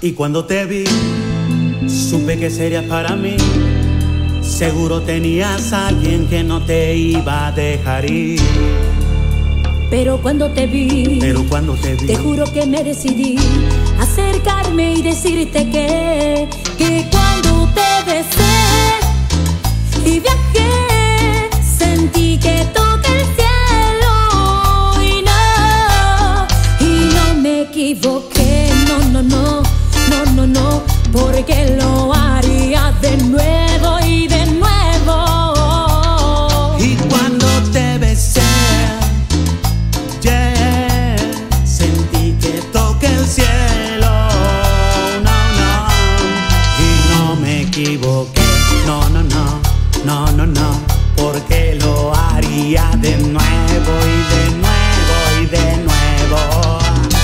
Y cuando te vi, supe que serías para mí. Seguro tenías a alguien que no te iba a dejar ir. Pero cuando te vi, te juro que me decidí acercarme y decirte que cuando te besé y viajé, sentí que toqué el cielo y no me equivoqué, no, porque lo haría de nuevo y de nuevo. Y cuando te besé, yeah, sentí que toqué el cielo, y no me equivoqué, no, porque lo haría de nuevo y de nuevo y de nuevo.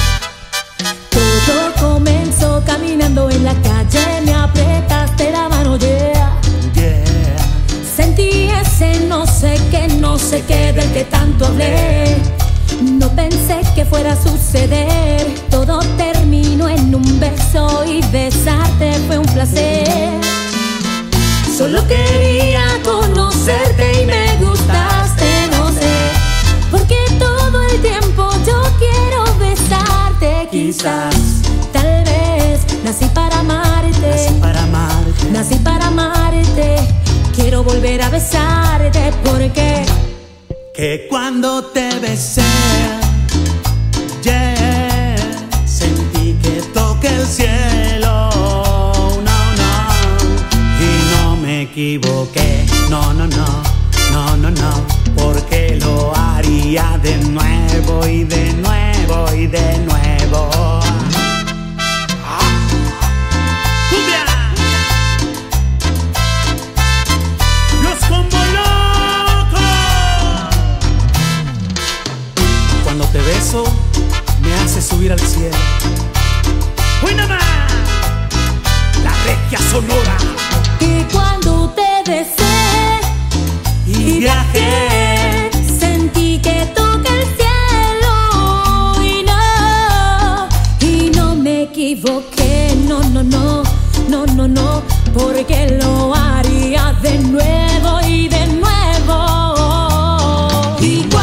Todo comenzó caminando en la calle, me apretaste la mano, yeah. Sentí ese no sé qué del que tanto hablé. No pensé que fuera a suceder. Todo terminó en un beso y besarte fue un placer. Solo quería conocerte y me gustaste, no sé, porque todo el tiempo yo quiero besarte. Quizás, tal vez, nací para amarte, nací para amarte. Quiero volver a besarte porque que cuando te besé, yeah, sentí que toqué el cielo, y no me equivoqué, no, porque lo haría de nuevo y de nuevo y de nuevo. Cuando te beso, me hace subir al cielo. ¡Uy, nada más! La regia sonora. que cuando te besé y viajé, sentí que toqué el cielo y no me equivoqué, no, porque lo haría de nuevo y de nuevo.